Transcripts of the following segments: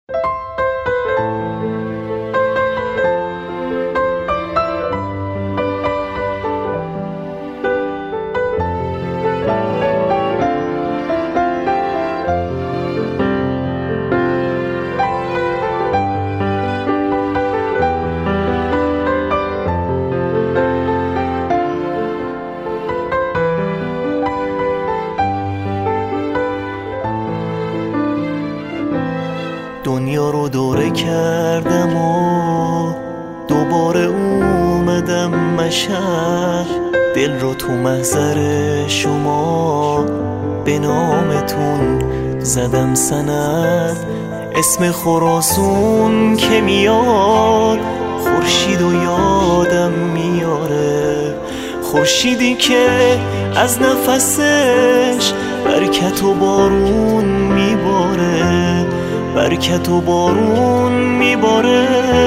دنیا رو دوره کردم و دوباره اومدم مشهد، دل رو تو محضر شما به نامتون زدم سند. اسم خراسون که میاد خورشید و یادم میاره، خورشیدی که از نفسش برکت و بارون میباره، برکت و بارون میباره.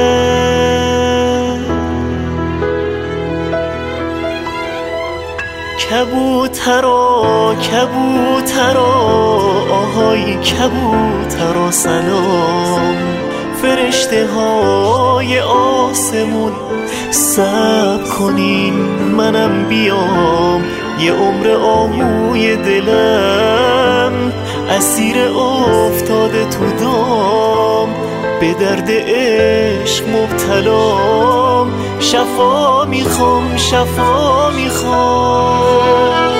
کبوترا کبوترا آهای کبوترا سلام، فرشته های آسمون صبر کنین منم بیام، یه عمر آهوی دلم اسیر افتاده تو دام، به درد عشق مبتلام، شفا میخوام شفا میخوام.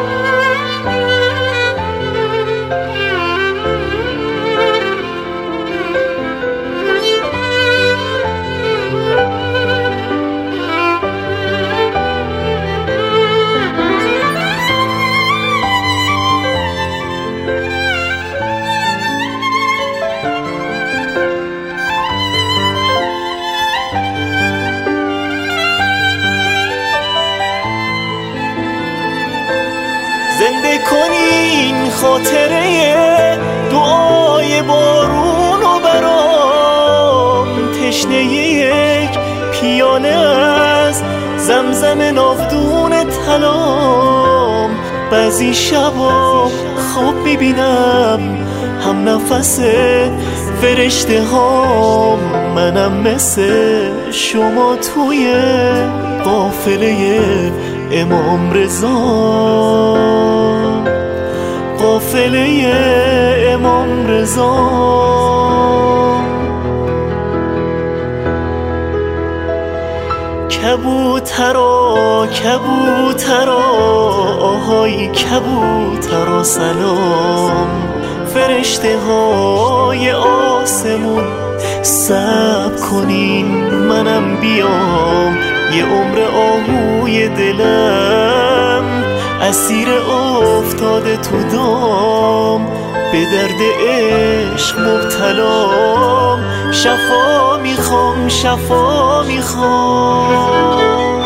زنده کنین خاطره دعای بارون و برام، تشنه یک پیاله از زمزم ناودون طلام. بعضی شبا خواب میبینم هم نفس فرشته هام، منم مثل شما توی قافله امام رضا، قافله امام رضا. کبوترا کبوترا آهای کبوترا سلام، فرشته های آسمون صبر کنین منم بیام، یه عمر آهوی دلم اسیر افتاده تو دام، به درد عشق مبتلام، شفا میخوام شفا میخوام.